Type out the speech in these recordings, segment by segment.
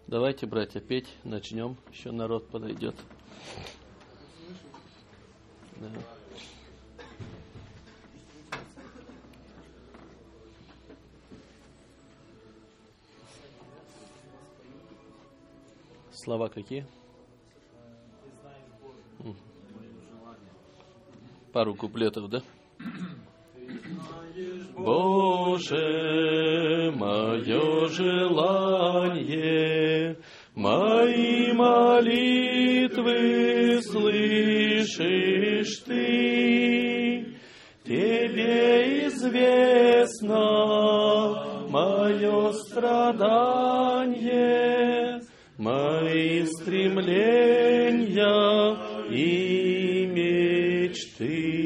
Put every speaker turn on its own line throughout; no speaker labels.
Давайте, братья, петь, начнем. Еще народ подойдет. Да. Слова какие? Пару куплетов, да? Боже, мое желание, мои молитвы слышишь ты, тебе известно мое страдание, мои стремления и мечты.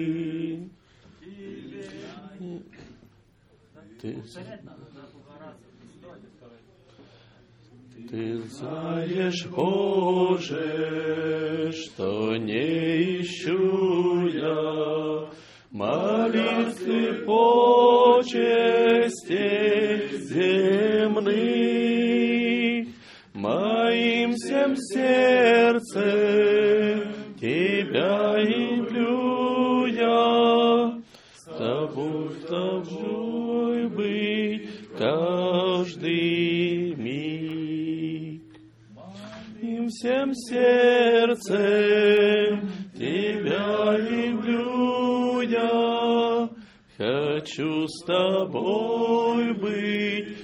Ты знаешь, Боже, что не ищу я молитвы почестей земных, моим всем сердцем Тебя люблю я, с Тобой быть каждый миг. Моим всем сердцем Тебя люблю я, хочу с Тобой быть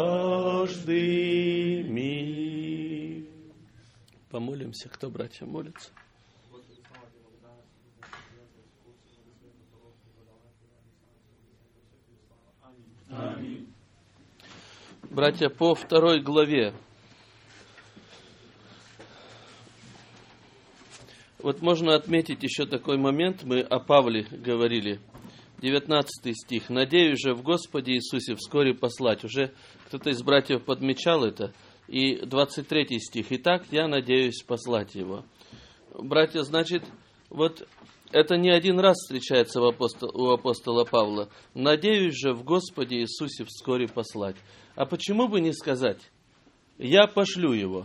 каждый миг. Помолимся, кто, братья, молится? Аминь. Братья, по 2 главе. Вот можно отметить еще такой момент, мы о Павле говорили. 19 стих. «Надеюсь же в Господе Иисусе вскоре послать». Уже кто-то из братьев подмечал это. И 23 стих. «Итак, я надеюсь послать его». Братья, значит, вот это не один раз встречается у апостола Павла. «Надеюсь же в Господе Иисусе вскоре послать». А почему бы не сказать «я пошлю его»?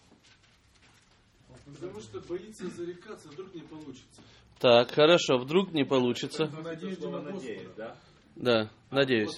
Потому что боится зарекаться, вдруг не получится.
Так, хорошо, вдруг не получится.
Надеюсь,
да? Да, надеюсь.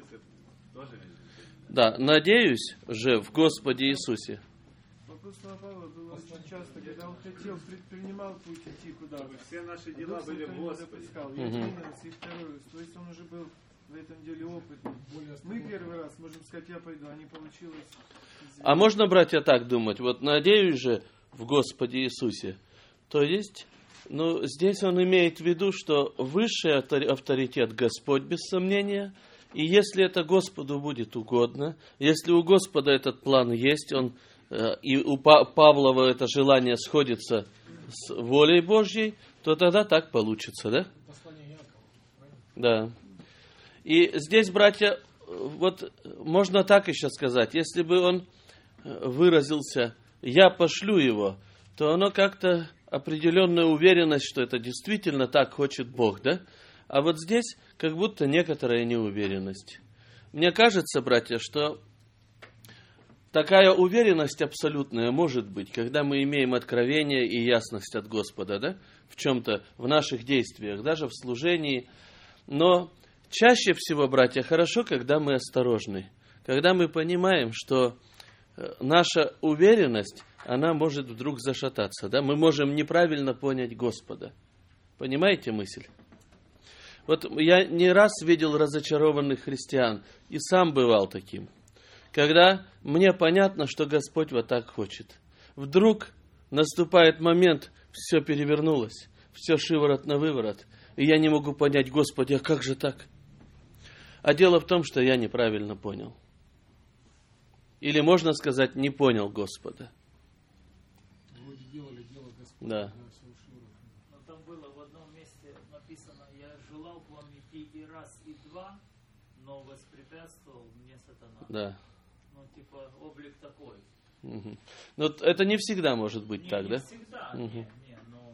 Да, надеюсь же в Господе Иисусе.
Апостола Павла было очень часто, когда он хотел, предпринимал путь идти куда-то.
Все наши дела были в Господе.
И второе, то есть он уже был в этом деле опытный. Мы первый раз можем сказать, я пойду, а не получилось.
А можно, братья, так думать? Вот надеюсь же в Господе Иисусе. То есть, здесь он имеет в виду, что высший авторитет Господь, без сомнения. И если это Господу будет угодно, если у Господа этот план есть, и у Павлова это желание сходится с волей Божьей, то тогда так получится, да? Да. И здесь, братья, вот можно так еще сказать, если бы он выразился «я пошлю его», то оно как-то определенная уверенность, что это действительно так хочет Бог, да? А вот здесь как будто некоторая неуверенность. Мне кажется, братья, что такая уверенность абсолютная может быть, когда мы имеем откровение и ясность от Господа, да? В чем-то, в наших действиях, даже в служении. Но чаще всего, братья, хорошо, когда мы осторожны, когда мы понимаем, что наша уверенность, она может вдруг зашататься, да? Мы можем неправильно понять Господа. Понимаете мысль? Вот я не раз видел разочарованных христиан, и сам бывал таким. Когда мне понятно, что Господь вот так хочет. Вдруг наступает момент, все перевернулось, все шиворот на выворот, и я не могу понять, Господи, а как же так? А дело в том, что я неправильно понял. Или можно сказать, не понял Господа. Да.
Но там было в одном месте написано, я желал к вам идти и раз, и два, но воспрепятствовал мне сатана.
Да.
Облик такой.
Угу. Но это не всегда может быть так,
не
да?
Всегда,
угу.
но...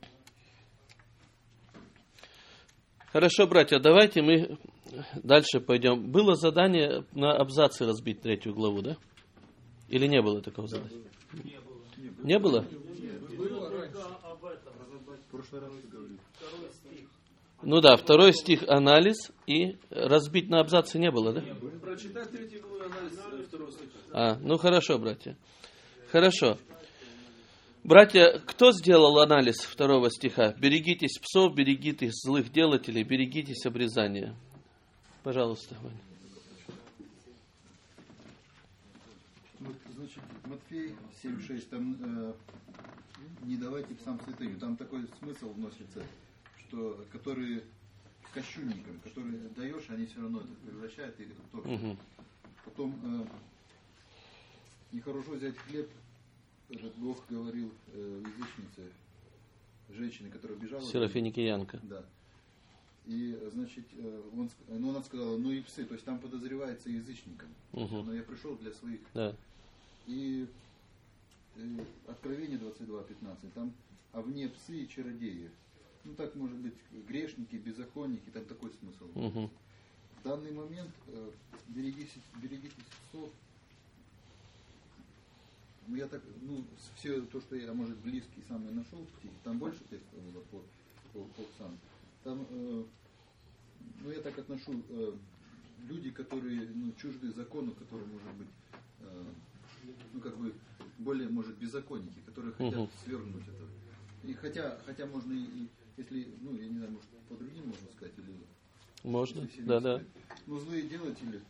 Хорошо, братья, давайте мы дальше пойдем. Было задание на абзацы разбить 3 главу, да? Или не было такого задания?
Не было.
Не было?
Было только об этом.
В прошлый раз говорили.
Второй стих.
Ну да, 2 стих анализ и разбить на абзацы не было, да?
Прочитать 3 главу анализ 2 стиха.
Ну хорошо, братья. Хорошо. Братья, кто сделал анализ 2 стиха? Берегитесь псов, берегитесь злых делателей, берегитесь обрезания. Пожалуйста, Ваня.
Вот, значит, Матфей 7.6, там не давайте псам святыню. Там такой смысл вносится, что которые кощунникам, которые даешь, они все равно это превращают и тоже. Потом нехорошо взять хлеб. Этот Бог говорил язычнице, женщине, которая бежала.
Серафиникиянка.
Да. И, значит, она сказала, ну и псы, то есть там подозревается язычником. Но я пришел для своих.
Да.
И Откровение 22.15, там а вне псы и чародеи. Ну так может быть грешники, беззаконники, там такой смысл. В данный момент берегитесь псов. Ну, я так, все то, что я, может, близкий самый нашел в стихе, там больше текста было по псам. Там, я так отношу, люди, которые, чужды закону, которые, может быть, более, может, беззаконники, которые хотят свергнуть это. И хотя можно и если, я не знаю, может, по другим можно сказать, или...
Можно, да.
Злые делатели,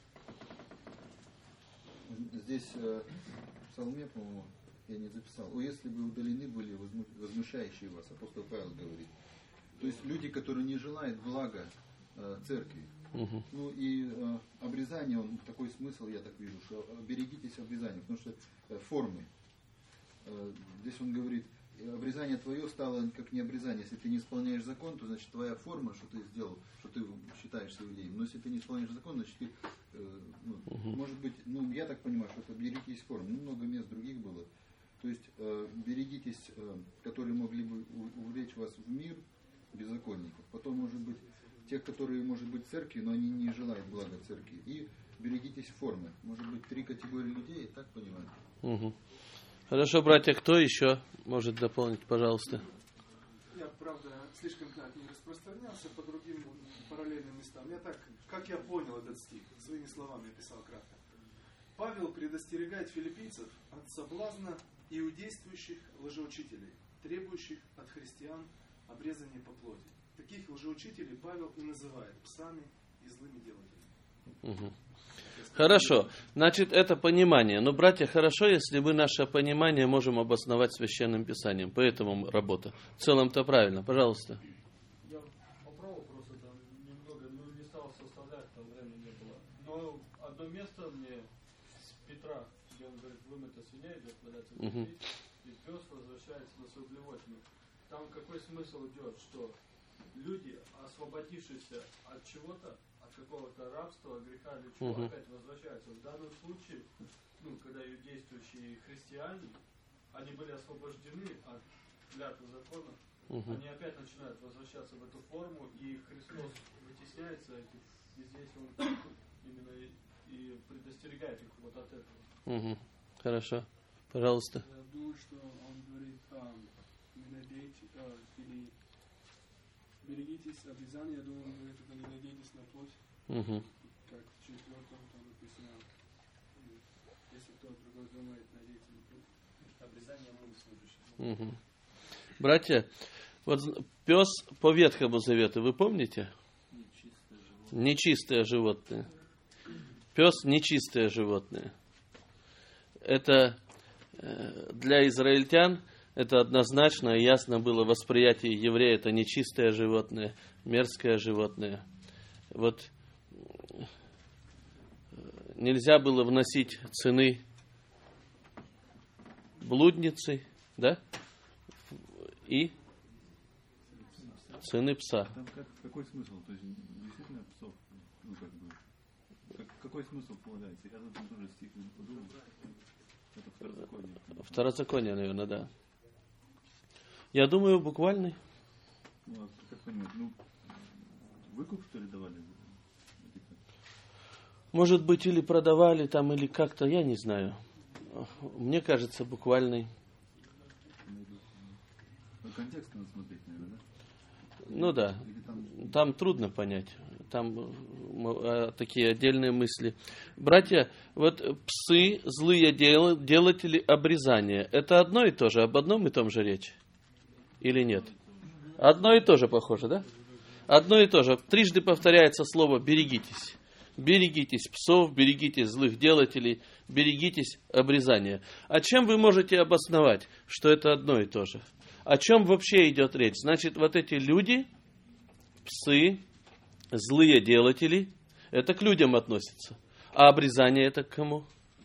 здесь... В Псалме, по-моему, я не записал. Если бы удалены были возмущающие вас, апостол Павел говорит. То есть люди, которые не желают блага церкви. Обрезание, такой смысл, я так вижу, что берегитесь обрезания, потому что формы. Здесь он говорит, обрезание твое стало как не обрезание. Если ты не исполняешь закон, то значит твоя форма, что ты сделал, что ты считаешься иудеем. Но если ты не исполняешь закон, значит ты, может быть, я так понимаю, что это берегитесь форм. Много мест других было. То есть берегитесь, которые могли бы увлечь вас в мир беззаконников. Потом, может быть, тех, которые, может быть, церкви, но они не желают блага церкви. И берегитесь формы. Может быть, 3 категории людей, так понимаю.
Хорошо, братья, кто еще может дополнить, пожалуйста?
Я, правда, слишком не распространялся по другим параллельным местам. Я так, как я понял этот стих, своими словами описал кратко. Павел предостерегает филиппийцев от соблазна иудействующих лжеучителей, требующих от христиан обрезания по плоти. Таких лжеучителей Павел и называет псами и злыми делателями.
Хорошо, значит, это понимание. Но, братья, хорошо, если мы наше понимание можем обосновать Священным Писанием. Поэтому работа. В целом-то правильно. Пожалуйста.
Я попробовал просто там немного, не стал составлять, там времени не было. Но одно место мне с Петра, где он говорит, вымыто свиней, идет податься и пес возвращается на свою блевотину. Там какой смысл идет, что люди, освободившиеся от чего-то, от какого-то рабства, греха или чего, опять возвращаются. В данном случае, когда действующие христиане, они были освобождены от клятвы закона, они опять начинают возвращаться в эту форму, и Христос вытесняется, и здесь Он именно и предостерегает их вот от этого.
Хорошо. Пожалуйста.
Я думаю, что Он говорит, не надейтесь, или берегитесь обрезания, я думаю, он говорит, это не надейтесь на плоть. Как в 4 там написано, если кто другой думает, надеется на плоть. Обрезание мы служащие.
Братья, вот пес по Ветхому Завету, вы помните? Нечистое животное. Пес нечистое животное. Это для израильтян это однозначно и ясно было восприятие еврея. Это нечистое животное, мерзкое животное. Вот нельзя было вносить цены блудницы, да? И цены пса.
Там какой смысл? То есть действительно псов, какой смысл полагается? Я там тоже стих подумал. Это второзаконие.
Второзаконие, наверное, да. Я думаю, буквальный.
Как понимать? Выкуп, что ли, давали?
Может быть, или продавали там, или как-то, я не знаю. Мне кажется, буквальный.
Контекст надо смотреть, наверное, да?
Ну да. Там трудно понять. Там такие отдельные мысли. Братья, вот псы, злые делатели обрезания. Это одно и то же? Об одном и том же речь? Или нет? Одно и то же похоже, да? Одно и то же. Трижды повторяется слово «берегитесь». Берегитесь псов, берегитесь злых делателей, берегитесь обрезания. А чем вы можете обосновать, что это одно и то же? О чем вообще идет речь? Значит, вот эти люди, псы, злые делатели, это к людям относится. А обрезание это к кому?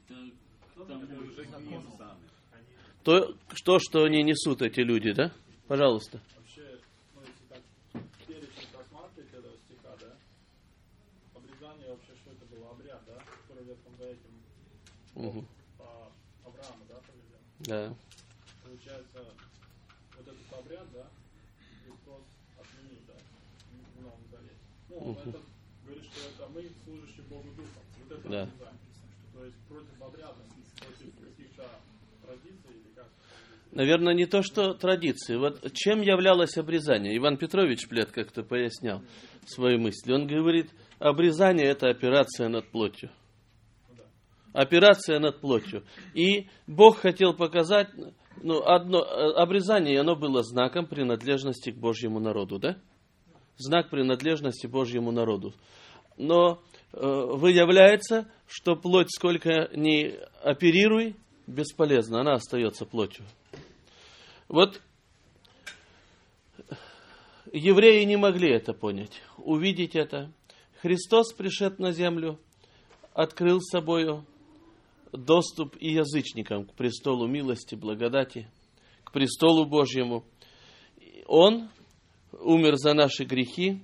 То, что они несут, эти люди, да? Пожалуйста.
Вообще, ну, если так перечень просматривать этого стиха, да, обрезание вообще, что это было? Обряд, да, который в Ветхом Завете по Аврааму, да, поведен?
Да.
Получается, вот этот обряд, да, Христос отменил, да, в Новом Завете. Ну, он это говорит, что это мы, служащие Богу Духом. Вот это
Да.
обрезание. То есть против обряда, против каких-то традиций или как?
Наверное, не то, что традиции. Вот чем являлось обрезание? Иван Петрович Плет как-то пояснял свои мысли. Он говорит, обрезание – это операция над плотью. Операция над плотью. И Бог хотел показать, обрезание, оно было знаком принадлежности к Божьему народу, да? Знак принадлежности Божьему народу. Но выявляется, что плоть, сколько ни оперируй, бесполезна, она остается плотью. Вот евреи не могли это понять, увидеть это. Христос, пришед на землю, открыл собою доступ и язычникам к престолу милости, благодати, к престолу Божьему. Он умер за наши грехи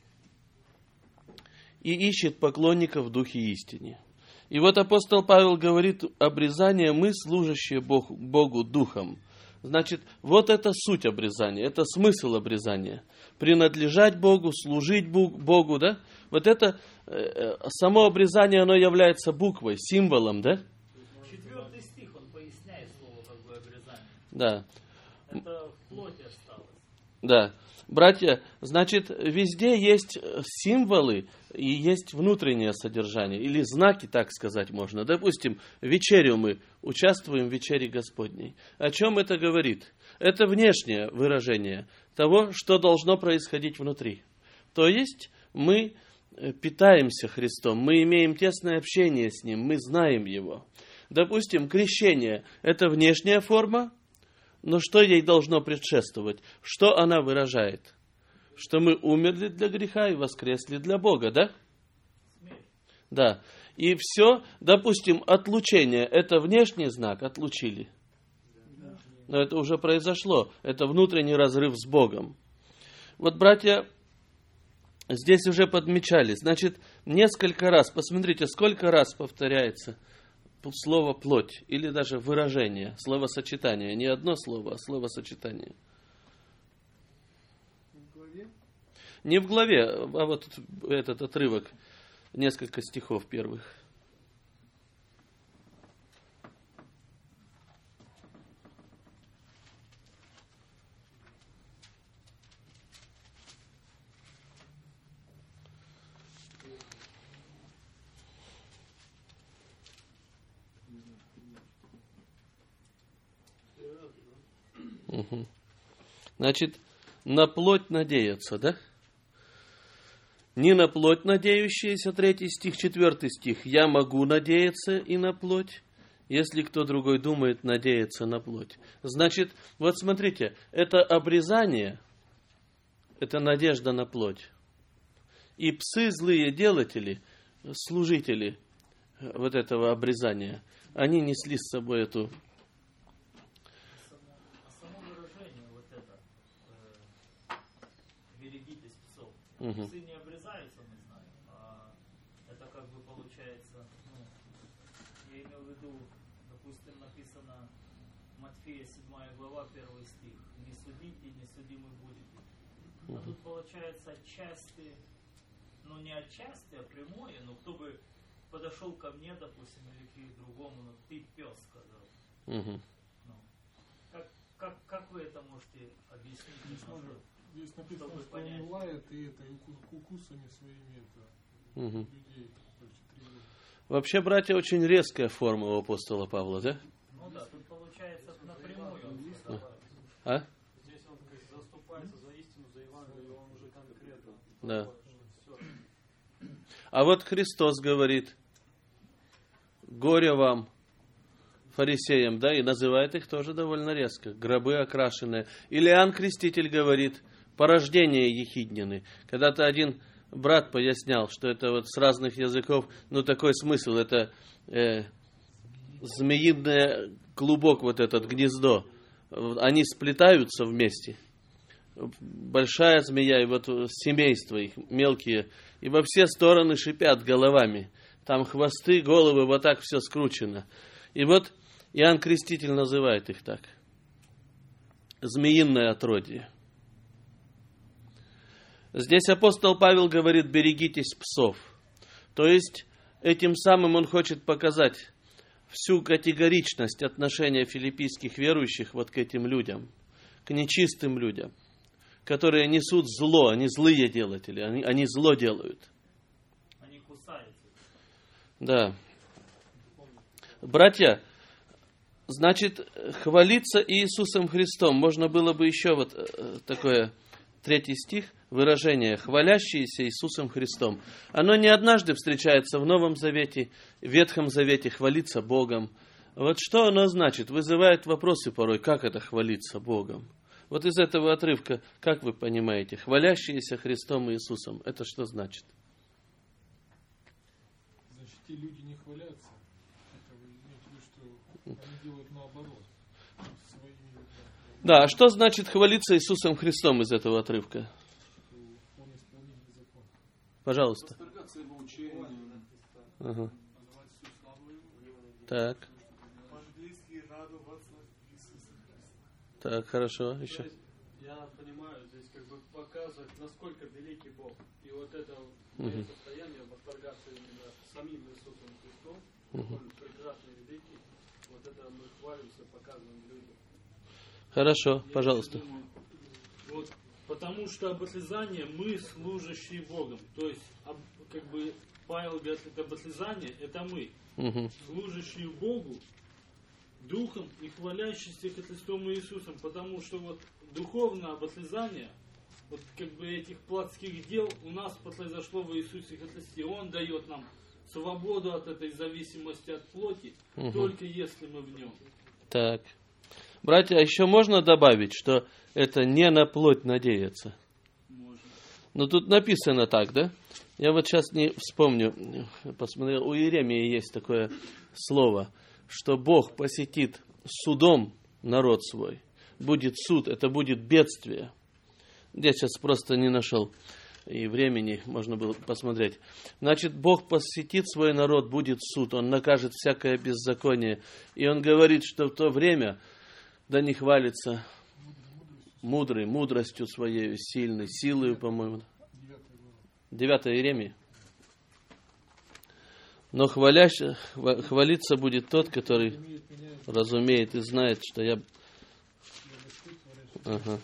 и ищет поклонников в духе истине. И вот апостол Павел говорит, обрезание мы, служащие Богу духом. Значит, вот это суть обрезания, это смысл обрезания. Принадлежать Богу, служить Богу, да? Вот это само обрезание, оно является буквой, символом, да?
4 стих, он поясняет слово как бы обрезание.
Да.
Это в плоти осталось.
Да. Братья, значит, везде есть символы и есть внутреннее содержание, или знаки, так сказать можно. Допустим, вечерю мы участвуем в вечере Господней. О чем это говорит? Это внешнее выражение того, что должно происходить внутри. То есть мы питаемся Христом, мы имеем тесное общение с Ним, мы знаем Его. Допустим, крещение – это внешняя форма, но что ей должно предшествовать? Что она выражает? Что мы умерли для греха и воскресли для Бога, да? Да. И все, допустим, отлучение – это внешний знак, отлучили. Но это уже произошло. Это внутренний разрыв с Богом. Вот, братья, здесь уже подмечали. Значит, несколько раз, посмотрите, сколько раз повторяется слово «плоть» или даже выражение, словосочетание. Не одно слово, а словосочетание.
В главе?
Не в главе, а вот этот отрывок, несколько стихов первых. Угу. Значит, на плоть надеяться, да? Не на плоть надеющиеся, 3 стих, 4 стих. Я могу надеяться и на плоть, если кто другой думает надеяться на плоть. Значит, вот смотрите, это обрезание, это надежда на плоть. И псы, злые делатели, служители вот этого обрезания, они несли с собой эту...
Берегитесь псов.
Угу.
Псы не обрезаются, мы знаем, а это как бы получается, я имел в виду, допустим, написано Матфея 7 глава, 1 стих. Не судите, не судимы будете. А тут получается отчасти, не отчасти, а прямое, но кто бы подошел ко мне, допустим, или к другому, ну, ты пес, сказал.
Мгм.
Ну, как вы это можете объяснить? немножко,
Здесь написано,
чтобы
что он
понять?
лает и это, и укусами своими это,
Мгм.
людей, короче, тревожит.
Вообще, братья, очень резкая форма у апостола Павла, да?
Ну да, тут получается напрямую он сказал.
А?
Здесь он как заступается за истину, за Евангелие, он уже конкретно.
Да.
Все.
А вот Христос говорит: горе вам, фарисеям, да, и называет их тоже довольно резко. Гробы окрашенные. Или Иоанн Креститель говорит: порождение ехиднины. Когда-то один брат пояснял, что это вот с разных языков, ну такой смысл, это змеиный клубок, вот этот гнездо. Они сплетаются вместе. Большая змея и вот семейство их мелкие. И во все стороны шипят головами. Там хвосты, головы, вот так все скручено. И вот Иоанн Креститель называет их так. Змеиное отродье. Здесь апостол Павел говорит: берегитесь псов. То есть, этим самым он хочет показать всю категоричность отношения филиппийских верующих вот к этим людям, к нечистым людям, которые несут зло, они злые делатели, они зло делают.
Они кусаются.
Да. Братья, значит, хвалиться Иисусом Христом. Можно было бы еще вот такое, 3 стих, выражение «хвалящиеся Иисусом Христом». Оно не однажды встречается в Новом Завете, в Ветхом Завете, хвалиться Богом. Вот что оно значит? Вызывает вопросы порой, как это хвалиться Богом. Вот из этого отрывка, как вы понимаете, хвалящиеся Христом и Иисусом, это что значит?
Значит, те люди не хвалятся. Это вы имеете в виду, что они делают наоборот. Своими людьми.
Да, а что значит хвалиться Иисусом Христом из этого отрывка?
Он исполнитель закона.
Пожалуйста.
Восторгаться его учением,
Ага.
называть всю славу его.
Так,
По-английски радоваться Иисусу Христу.
так, хорошо, еще.
То есть, я понимаю, здесь как бы показывает, насколько великий Бог. И вот это мое состояние восторгаться именно самим Иисусом Христом, он прекрасный, великий, вот это мы хвалимся, показываем людям.
Хорошо, пожалуйста.
Вот, потому что обослизание мы служащие Богом. То есть, как бы Павел говорит, это обослизание, это мы,
Мгм.
служащие Богу, Духом и хвалящиеся Христом и Иисусом. Потому что вот духовное обослизание, вот как бы этих плотских дел у нас произошло в Иисусе Христе. Он дает нам свободу от этой зависимости от плоти, только если мы в нем.
Так. Братья, а еще можно добавить, что это не на плоть надеяться?
Можно.
Но тут написано так, да? Я вот сейчас не вспомню, посмотрел, у Иеремии есть такое слово, что Бог посетит судом народ свой. Будет суд, это будет бедствие. Я сейчас просто не нашел и времени, можно было посмотреть. Значит, Бог посетит свой народ, будет суд, Он накажет всякое беззаконие. И Он говорит, что в то время да не хвалится мудрый, мудростью своей, сильной, силою, по-моему. 9 Иеремия. Но хвалиться будет тот, который разумеет и знает, что я... Ага.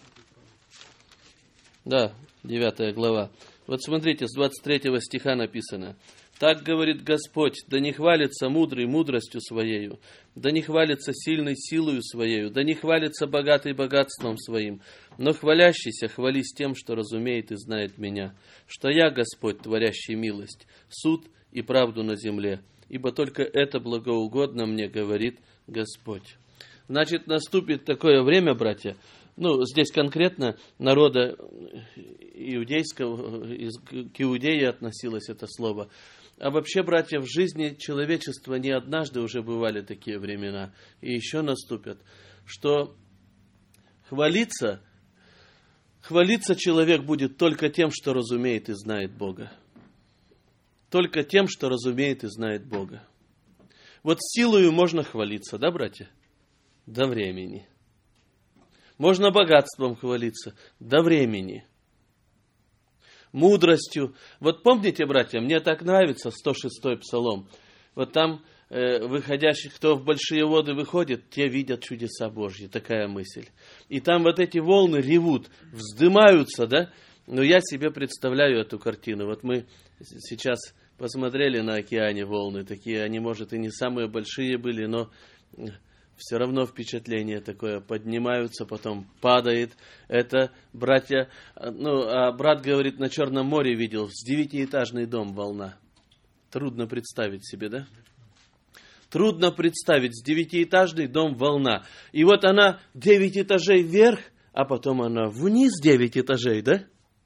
Да, 9 глава. Вот смотрите, с 23 стиха написано. Так говорит Господь, да не хвалится мудрый мудростью своею, да не хвалится сильной силою своею, да не хвалится богатый богатством своим, но хвалящийся хвались тем, что разумеет и знает меня, что я Господь, творящий милость, суд и правду на земле, ибо только это благоугодно мне, говорит Господь. Значит, наступит такое время, братья, здесь конкретно народа иудейского, к Иудее относилось это слово. А вообще, братья, в жизни человечества не однажды уже бывали такие времена, и еще наступят, что хвалиться человек будет только тем, что разумеет и знает Бога. Только тем, что разумеет и знает Бога. Вот силою можно хвалиться, да, братья? До времени. Можно богатством хвалиться до времени. мудростью. Вот помните, братья, мне так нравится 106-й псалом. Вот там выходящих, кто в большие воды выходит, те видят чудеса Божьи. Такая мысль. И там вот эти волны ревут, вздымаются, да? Но я себе представляю эту картину. Вот мы сейчас посмотрели на океане волны, такие, они, может, и не самые большие были, но все равно впечатление такое, поднимаются, потом падает. Это, братья, а брат говорит, на Черном море видел, с 9-этажный дом волна. Трудно представить себе, да? Трудно представить, с 9-этажный дом волна. И вот она 9 этажей вверх, а потом она вниз 9 этажей, да?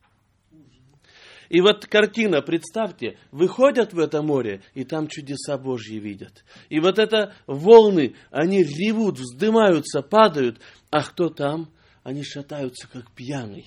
И вот картина, представьте, выходят в это море, и там чудеса Божьи видят. И вот это волны, они ревут, вздымаются, падают, а кто там? Они шатаются, как пьяный.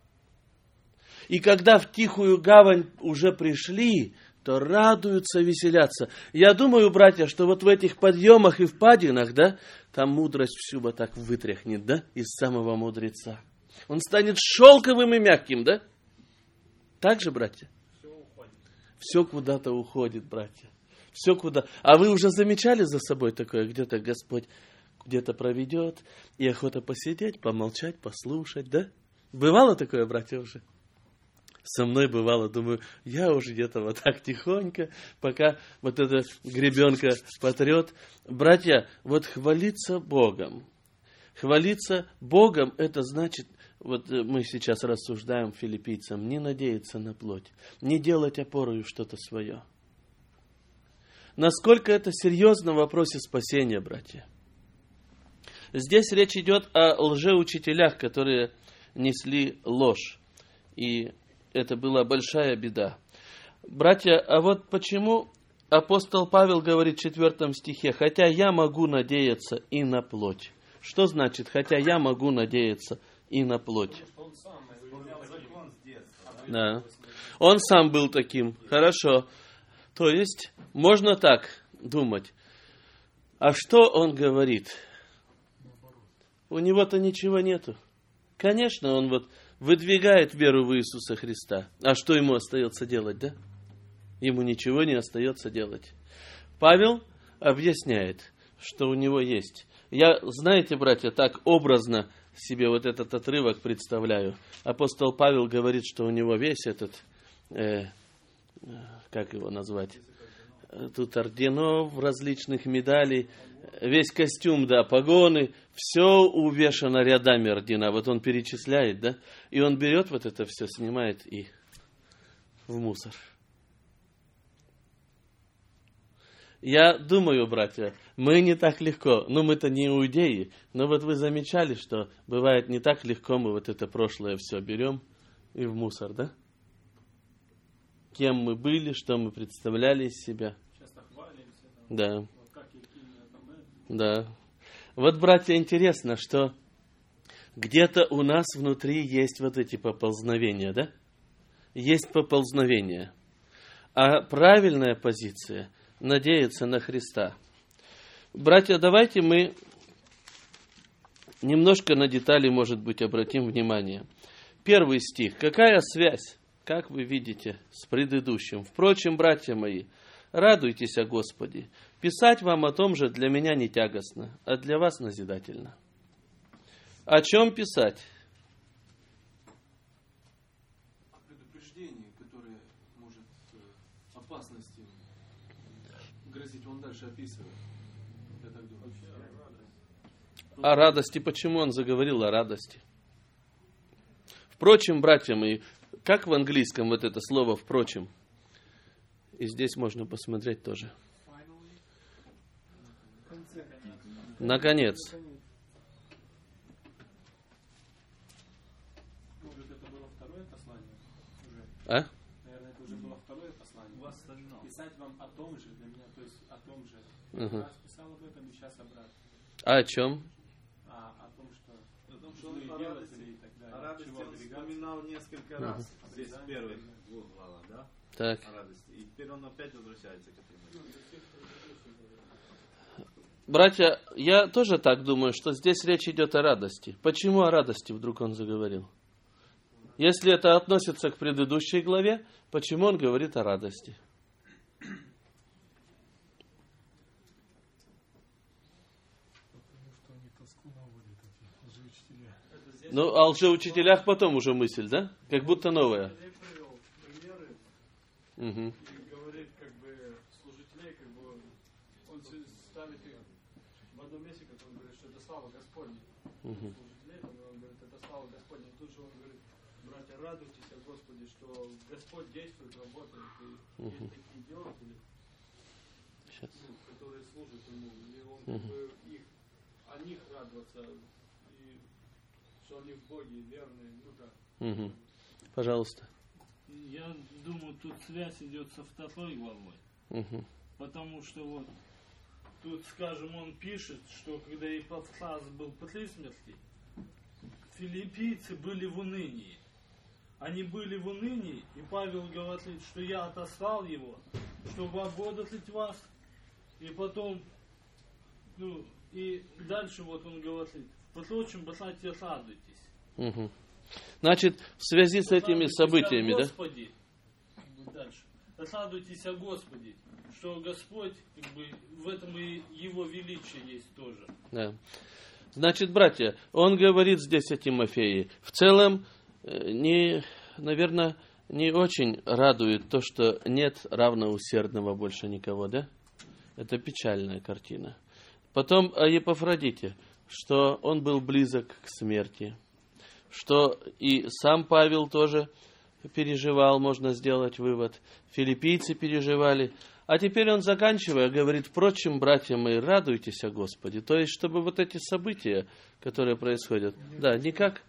И когда в тихую гавань уже пришли, то радуются, веселятся. Я думаю, братья, что вот в этих подъемах и впадинах, да, там мудрость всю вот так вытряхнет, да, из самого мудреца. Он станет шелковым и мягким, да? Так же, братья? Все куда-то уходит, братья. Все куда. А вы уже замечали за собой такое? Где-то Господь где-то проведет, и охота посидеть, помолчать, послушать, да? Бывало такое, братья, уже? Со мной бывало, думаю, я уже где-то вот так тихонько, пока вот эта гребенка потрет. Братья, вот хвалиться Богом. Хвалиться Богом, это значит, вот мы сейчас рассуждаем филиппийцам, не надеяться на плоть, не делать опорою что-то свое. Насколько это серьезно в вопросе спасения, братья? Здесь речь идет о лжеучителях, которые несли ложь. И это была большая беда. Братья, а вот почему апостол Павел говорит в 4 стихе, хотя я могу надеяться и на плоть. Что значит, хотя я могу надеяться и на плоть?
Он сам исполнял закон с детства.
Да. Он сам был таким. Хорошо. То есть, можно так думать. А что он говорит? У него-то ничего нету. Конечно, он вот выдвигает веру в Иисуса Христа. А что ему остается делать, да? Ему ничего не остается делать. Павел объясняет, что у него есть. Я, знаете, братья, так образно себе вот этот отрывок представляю. Апостол Павел говорит, что у него весь этот, как его назвать, тут орденов, различных медалей, весь костюм, да, погоны, все увешано рядами ордена. Вот он перечисляет, да, и он берет вот это все, снимает и в мусор. Я думаю, братья, мы не так легко, мы-то не иудеи, но вот вы замечали, что бывает не так легко мы вот это прошлое все берем и в мусор, да? Кем мы были, что мы представляли из себя.
Часто хвалимся.
Да.
Вот как
Да. Вот, братья, интересно, что где-то у нас внутри есть вот эти поползновения, да? Есть поползновения. А правильная позиция – надеяться на Христа. Братья, давайте мы немножко на детали, может быть, обратим внимание. 1 стих. Какая связь, как вы видите, с предыдущим? Впрочем, братья мои, радуйтесь о Господе. Писать вам о том же для меня не тягостно, а для вас назидательно. О чем писать?
О предупреждении, которое может опасности грозить. Он дальше описывает. Я так думаю.
О радости. Почему он заговорил о радости? Впрочем, братья мои, как в английском вот это слово «впрочем»? И здесь можно посмотреть тоже. Наконец.
Может, это было второе послание уже?
А?
Наверное, это уже было второе послание.
В остальном.
Писать вам о том же, для меня, то есть о том же.
Угу.
Раз писал об этом, и сейчас обратно.
А о чем?
О том, что
что он о
делать
радости,
и так далее.
о радости
Чего
он
оберегаться.
вспоминал несколько раз. Здесь в первых двух главах, да?
Так.
О радости. И теперь он опять возвращается к этому.
Братья, я тоже так думаю, что здесь речь идет о радости. Почему о радости вдруг он заговорил? Если это относится к предыдущей главе, почему он говорит о радости? Ну, о лжеучителях потом уже мысль, да? Как будто новая. Угу.
И говорит, как бы, служителей, как бы, он ставит их в одном месте, как он говорит, что это слава Господня. Служителей, он говорит, это слава Господня. Тут же он говорит, братья, радуйтесь о Господе, что Господь действует, работает, и есть такие делатели, которые служат Ему, и он как бы о них радоваться, и что они в Боге верные, ну так.
Пожалуйста.
Я думаю, тут связь идет со 2 главой. Потому что вот тут, скажем, он пишет, что когда Епафраз был при смерти, филиппийцы были в унынии. Они были в унынии, и Павел говорит, что я отослал его, чтобы ободрить вас. И потом, ну, и дальше вот он говорит, впрочем, братья, радуйтесь.
Значит, в связи с этими событиями, да?
Господи, дальше. Радуйтесь о Господе, что Господь, как бы, в этом и Его величие есть тоже.
Да. Значит, братья, он говорит здесь о Тимофее. В целом, наверное, не очень радует то, что нет равноусердного больше никого, да? Это печальная картина. Потом о Епафродите, что он был близок к смерти. Что и сам Павел тоже переживал, можно сделать вывод. Филиппийцы переживали. А теперь он, заканчивая, говорит, впрочем, братья мои, радуйтесь о Господе. То есть, чтобы вот эти события, которые происходят, да, никак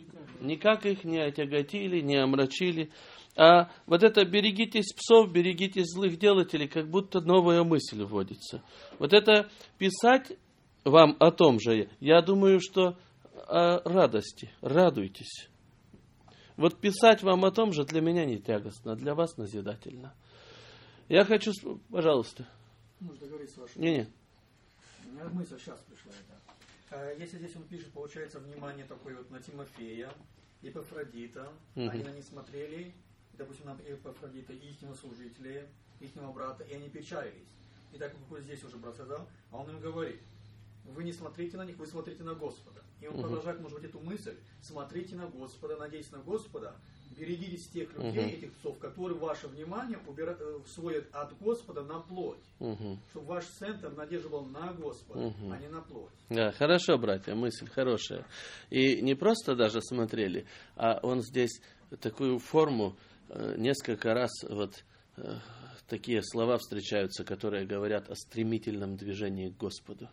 их не отяготили, не омрачили. А вот это берегитесь псов, берегитесь злых делателей, как будто новая мысль вводится. Вот это писать вам о том же, я думаю, что о радости, радуйтесь. Вот писать вам о том же для меня не тягостно, для вас назидательно. Я хочу, пожалуйста.
Можно договориться с вашим.
Не-не.
У меня мысль сейчас пришла это. Если здесь он пишет, получается, внимание такое вот на Тимофея, Епафродита, они на них смотрели, допустим, на Епафродита, ихнего служителя, ихнего брата, и они печалились. И так как вот здесь уже брат сказал, а он им говорит, вы не смотрите на них, вы смотрите на Господа. И он продолжает, может быть, эту мысль, смотрите на Господа, надейтесь на Господа, берегитесь тех людей, этих псов, которые ваше внимание сводят от Господа на плоть. Чтобы ваш центр надежды был на Господа, а не на плоть.
Да, хорошо, братья, мысль хорошая. И не просто даже смотрели, а он здесь такую форму несколько раз вот такие слова встречаются, которые говорят о стремительном движении к Господу.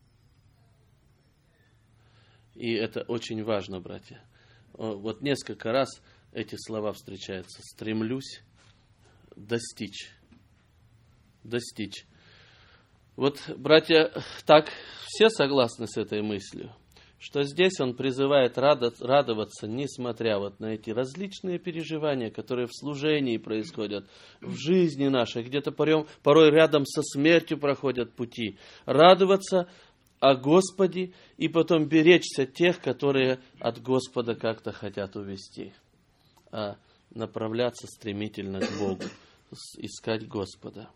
И это очень важно, братья. Вот несколько раз эти слова встречаются. Стремлюсь достичь. Достичь. Вот, братья, так все согласны с этой мыслью, что здесь он призывает радоваться, несмотря вот на эти различные переживания, которые в служении происходят, в жизни нашей, где-то порой рядом со смертью проходят пути. Радоваться о Господе и потом беречься тех, которые от Господа как-то хотят увести, а направляться стремительно к Богу, искать Господа.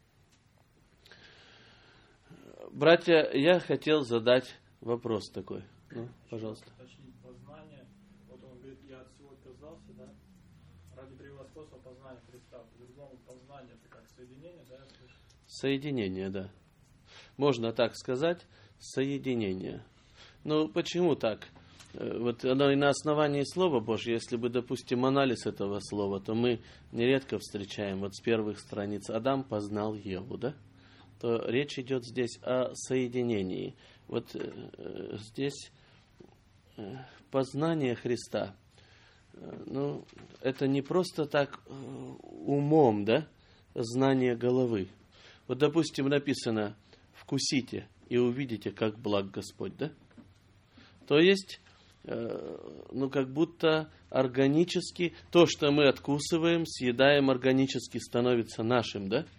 Братья, я хотел задать вопрос такой. Ну, пожалуйста.
Уточнить познание. Вот он говорит, я от всего отказался, да? Ради превосходства познания Христа. По-другому познание это как соединение, да?
Соединение, да. Можно так сказать, соединение. Ну, почему так? Вот оно и на основании Слова Божьего, если бы, допустим, анализ этого слова, то мы нередко встречаем вот с первых страниц «Адам познал Еву», да? То речь идет здесь о соединении. Вот здесь познание Христа. Ну, это не просто так умом, да? Знание головы. Вот, допустим, написано «Вкусите и увидите, как благ Господь», да? То есть, ну, как будто органически то, что мы откусываем, съедаем, органически становится нашим, да?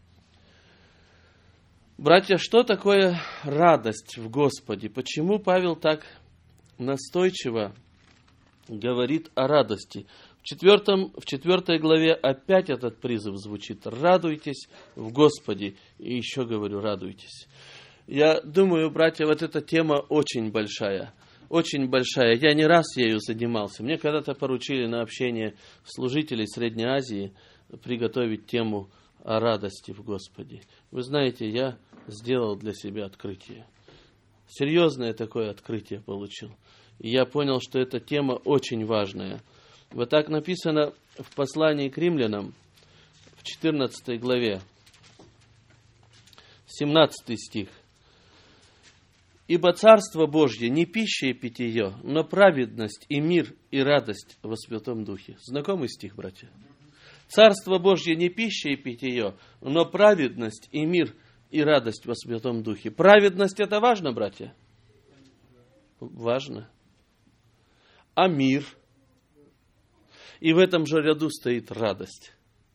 Братья, что такое радость в Господе? Почему Павел так настойчиво говорит о радости. В 4 главе опять этот призыв звучит. Радуйтесь в Господе. И еще говорю, радуйтесь. Я думаю, братья, вот эта тема очень большая. Очень большая. Я не раз ею занимался. Мне когда-то поручили на общение служителей Средней Азии приготовить тему о радости в Господе. Вы знаете, я сделал для себя открытие. Серьезное такое открытие получил. И я понял, что эта тема очень важная. Вот так написано в послании к римлянам, в 14 главе, 17 стих. «Ибо Царство Божье не пища и питье, но праведность и мир и радость во Святом Духе». Знакомый стих, братья? «Царство Божье не пища и питье, но праведность и мир и радость во Святом Духе». Праведность — это важно, братья? Важно. А мир? И в этом же ряду стоит радость.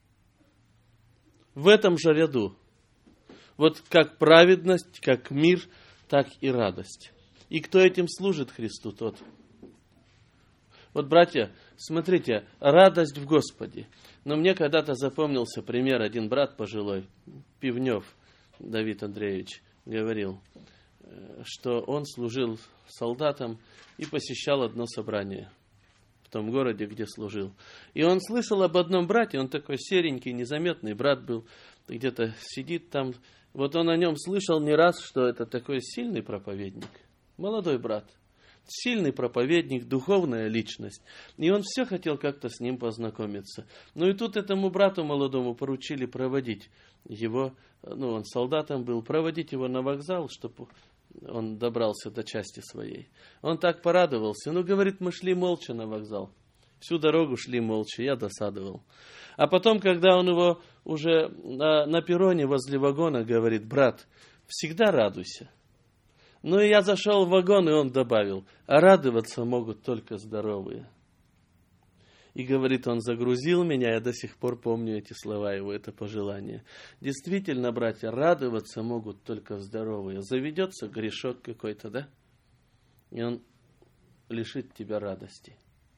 В этом же ряду. Вот как праведность, как мир, так и радость. И кто этим служит Христу, тот. Вот, братья, смотрите, радость в Господе. Но мне когда-то запомнился пример, один брат пожилой, Пивнев Давид Андреевич, говорил, что он служил солдатом и посещал одно собрание в том городе, где служил. И он слышал об одном брате, он такой серенький, незаметный брат был, где-то сидит там. Вот он о нем слышал не раз, что это такой сильный проповедник, молодой брат, сильный проповедник, духовная личность. И он все хотел как-то с ним познакомиться. Ну и тут этому брату молодому поручили проводить его, он солдатом был, проводить его на вокзал, чтобы он добрался до части своей. Он так порадовался. Говорит, мы шли молча на вокзал. Всю дорогу шли молча, я досадовал. А потом, когда он его уже на перроне возле вагона говорит, брат, всегда радуйся. Ну и я зашел в вагон, и он добавил, а радоваться могут только здоровые. И говорит, он загрузил меня, я до сих пор помню эти слова его, это пожелание. Действительно, братья, радоваться могут только здоровые. Заведется грешок какой-то, да? И он лишит тебя радости.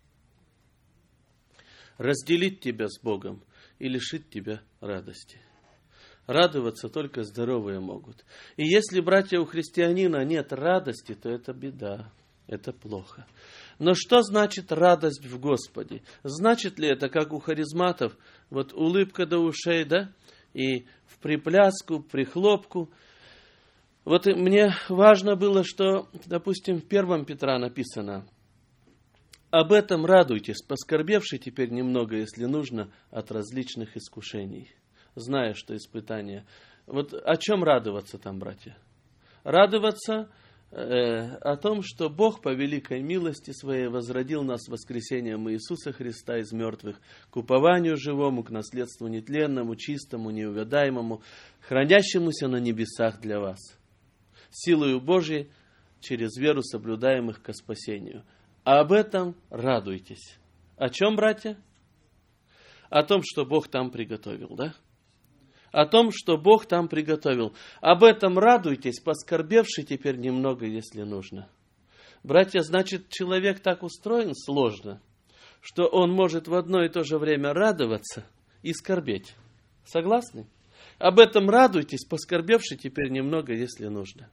Разделит тебя с Богом и лишит тебя радости. Радоваться только здоровые могут. И если, братья, у христианина нет радости, то это беда, это плохо. Но что значит радость в Господе? Значит ли это, как у харизматов, вот улыбка до ушей, да? И в припляску, прихлопку. Вот мне важно было, что, допустим, в 1 Петра написано, об этом радуйтесь, поскорбевши теперь немного, если нужно, от различных искушений, зная, что испытания. Вот о чем радоваться там, братья? Радоваться о том, что Бог по великой милости Своей возродил нас воскресением Иисуса Христа из мертвых к упованию живому, к наследству нетленному, чистому, неувядаемому, хранящемуся на небесах для вас, силою Божией через веру соблюдаемых ко спасению. А об этом радуйтесь. О чем, братья? О том, что Бог там приготовил, да? О том, что Бог там приготовил. Об этом радуйтесь, поскорбевши теперь немного, если нужно. Братья, значит, человек так устроен сложно, что он может в одно и то же время радоваться и скорбеть. Согласны? Об этом радуйтесь, поскорбевши теперь немного, если нужно.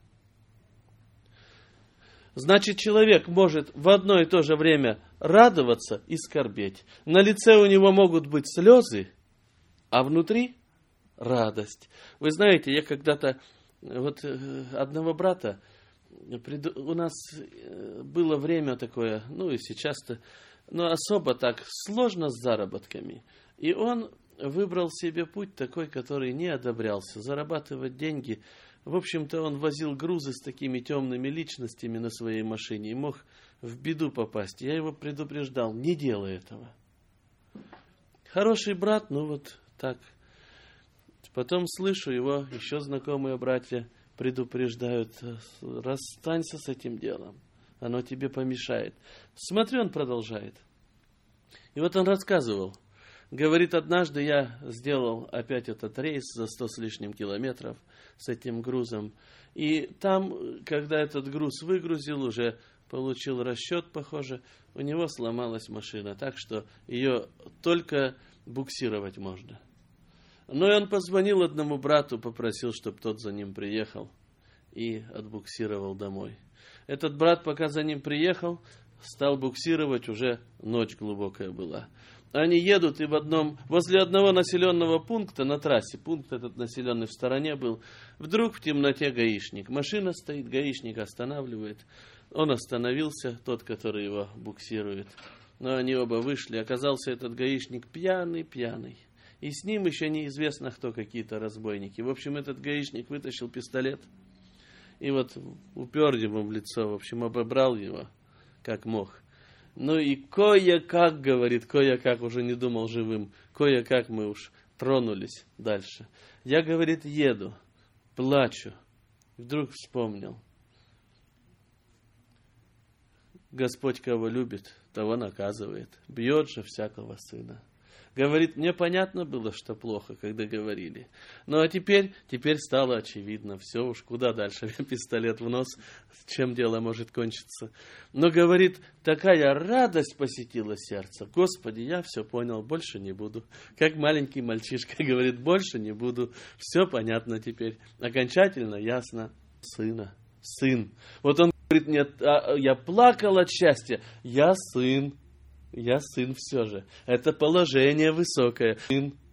Значит, человек может в одно и то же время радоваться и скорбеть. На лице у него могут быть слезы, а внутри радость. Вы знаете, я когда-то, вот одного брата, у нас было время такое, и сейчас-то, особо так сложно с заработками. И он выбрал себе путь такой, который не одобрялся, зарабатывать деньги. В общем-то, он возил грузы с такими темными личностями на своей машине и мог в беду попасть. Я его предупреждал, не делай этого. Хороший брат, так. Потом слышу его, еще знакомые братья предупреждают, расстанься с этим делом, оно тебе помешает. Смотри, он продолжает. И вот он рассказывал, говорит, однажды я сделал опять этот рейс за 100 с лишним километров с этим грузом. И там, когда этот груз выгрузил, уже получил расчет, похоже, у него сломалась машина, так что ее только буксировать можно. Но и он позвонил одному брату, попросил, чтобы тот за ним приехал и отбуксировал домой. Этот брат, пока за ним приехал, стал буксировать, уже ночь глубокая была. Они едут, и возле одного населенного пункта на трассе, пункт этот населенный в стороне был, вдруг в темноте гаишник. Машина стоит, гаишник останавливает. Он остановился, тот, который его буксирует. Но они оба вышли. Оказался этот гаишник пьяный. И с ним еще неизвестно кто, какие-то разбойники. В общем, этот гаишник вытащил пистолет и вот упер ему в лицо. В общем, обобрал его, как мог. Ну и кое-как, говорит, кое-как, уже не думал живым, кое-как мы уж тронулись дальше. Я, говорит, еду, плачу. Вдруг вспомнил. Господь кого любит, того наказывает. Бьет же всякого сына. Говорит, мне понятно было, что плохо, когда говорили. Ну а теперь стало очевидно. Все уж, куда дальше? Пистолет в нос, чем дело может кончиться. Но, говорит, такая радость посетила сердце. Господи, я все понял, больше не буду. Как маленький мальчишка говорит, больше не буду. Все понятно теперь. Окончательно ясно. Сын. Вот он говорит, нет, я плакал от счастья. Я сын все же. Это положение высокое. Сын.